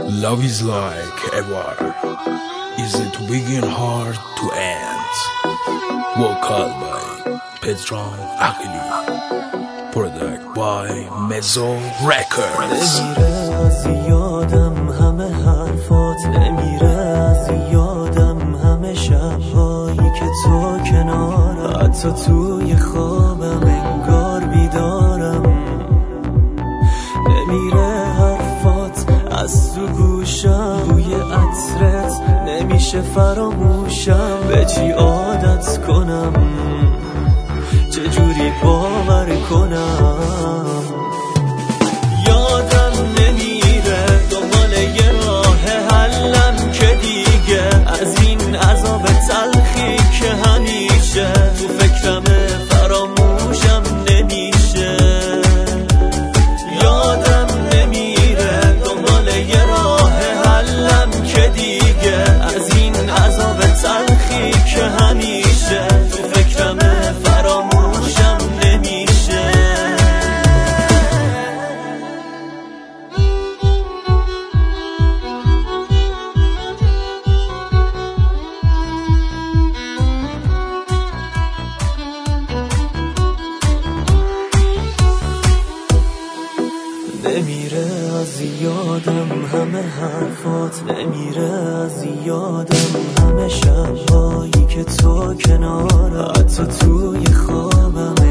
Love is like a water, easy to begin, hard to end. Vocal by Petron Akili, product by Mezzo Records. نمیره از یادم همه حرفات، نمیره از یادم همه شبهایی که تو کنارم، حتی توی خوابم انگار بیدارم. نمیره حرفات از تو گوشم، بوی عطرت نمیشه فراموشم. به چی عادت کنم، چجوری باور کنم؟ یادم نمیره دنبال یه راه حلم که دیگه از این عذاب تلخی که همیشه تو فکرم فراموشم نمیشه. یادم نمیره دنبال یه راه حلم که دیگه از این عذاب تلخی که همیشه تو فکرم فراموشم نمیشه. نمیره از یادم همه حرفات، نمیره از یادم همه شبهایی که تو کنارم، حتی توی خوابم